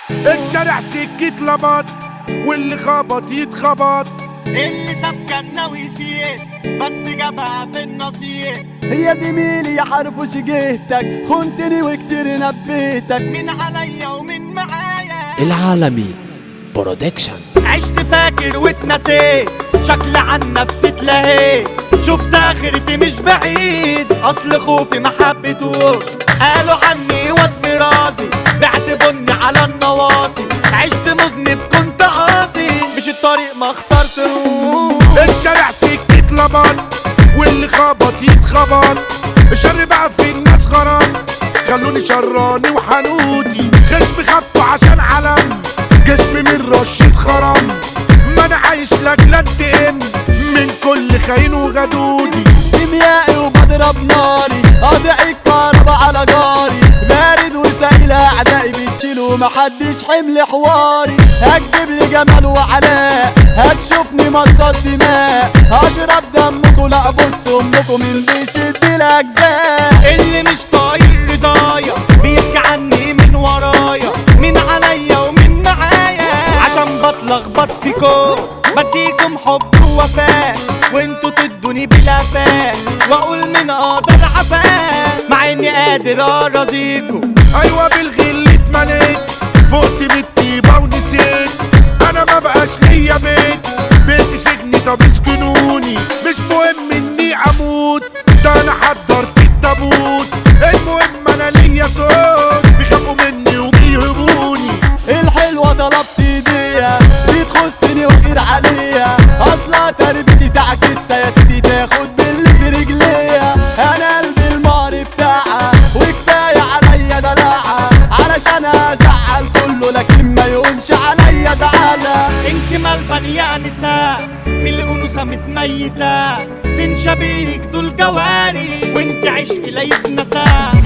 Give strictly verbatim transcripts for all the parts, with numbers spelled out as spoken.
الشارع سكة لبط واللي خبط يتخبط، اللي ساب كنا ويسيق بس جابها في النصيق. يا زميلي يا حرفوش جهتك، خنتني وكتير نبيتك. من عليا ومن معايا العالمي برودكشن. عشت فاكر واتنسيت، شكل عن نفسي اتلهيت، شفت اخرتي مش بعيد، اصل خوفي ما حبيتوش. قالوا عني واد مرازي، بعت بني على النواصي، عشت مذنب كنت عاصي، مش الطريق ما اخترتهوش. الشارع سكة لبط واللي خبط يتخبط، الشر بقى في الناس غرام، خلوني شراني وحنوتي، خشم خبطه عشان علم، جسمي من رشة خرم، ما انا عايش لاجل انتقم من كل خاين وغدودي. كيميائي وبضرب ناري، قاطع الكهربا على جاري، بارد وسائل اعدائي بتشيلوا محدش حمل حواري. هكدب لي جمال وعلاء، هتشوفني مصاص دماء، هشرب دمكوا لا بص امكوا من بيشد الاجزاء. اللي مش طايق رضايا بيحكي عني من ورايا، من عليا ومن معايا، عشان بتلخبط فيكم بديكم حب ووفاء، وانتوا تدوني بلافاه، واقول من قدر عفاه، مع اني قادر ارازيكم. ايوه بالغل اتمليت، فقت بالطيبة ونسيت، انا ما بقاش ليا بيت، بيتي سجني طب اسكنوني، مش مهم اني اموت، ده انا حضرت التابوت، المهم انا ليا صوت، بيخافوا مني وبيهبوني. الحلوة طلبت ايديها، دي تخصني وغير عليها، اصلا تربيتي تعكس يا سيدي، تاخد باللي في رجليها. انا قلبي المار بتاعها وكفاية عليا دلعها، علشان ازعل كله لكن ما يقومش عليا زعلها. انت ملبن يا نساء من الانوثة متميزة، فين شبيهك دول جواري، وانت عشقي لا يتنسى،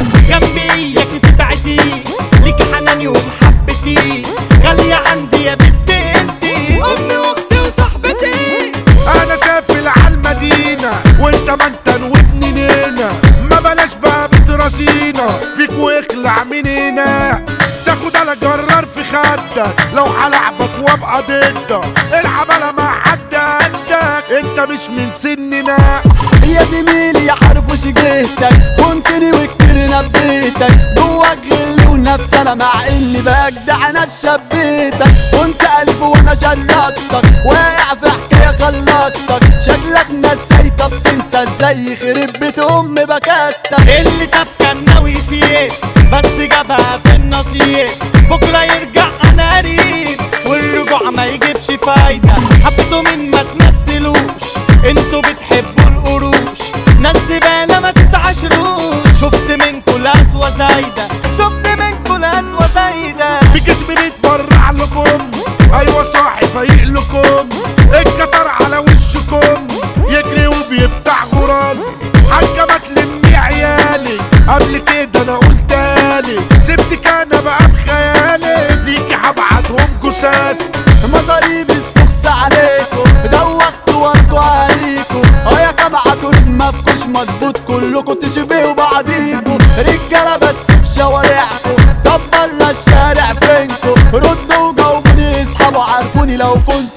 جنبي اياك تبعدي، ليك حناني ومحبتي، غالية عندي يا بنتي، انتي امي واختي وصاحبتي. انا سافل عالمدينة وانت ما انت وابني نينا، ما بلاش بقى بتراسينا فيك واخلع من هنا، تاخد على جرار في خدك لو هلعبك وابقى ضدك، العب انا مع حد قدك، انت مش من سننا. يا زميلي يا حرفوش جهتك، خنتني وكتير نبيتك، جواك غل ونفس انا مع اني بجدع انا اتشبيتك، كنت قلب وانا شرستك، واقع في حكايه خلصتك، شكلك نسيت بتنسى ازاي يخرب بيت ام بكاستك. اللي ساب كنا ويسيق بس جابها في النصيق، بكره يرجع انا قريب، والرجوع ما يجيبش فايده، حبيتوا من ما تمثلوش، انتوا بتحبوا القروش، ناس زباله ما تتعاشروش، شفت منكوا القسوه زايده، شفت منكوا القسوه زايده. بجسمي بيتبرع لكم، ايوه صاحي فايق لكم، الكتر على وشكم يجري وبيفتح غراز، حاجه ما تلمي عيالي، قبل كده انا قلتالي، سبتك انا بقى بخيالي، ليكي هبعتهم جثاث. مصاريب اسفخس عليكم، دوختوا وردوا عليكم، اه يا كبعتوا مفكوش مظبوط، كلكوا تشبهوا بعضيكوا، رجاله بس في شوارعكوا، طب برا الشارع فينكوا، ردوا وجاوبوني اصحابوا عارفوني لو كنت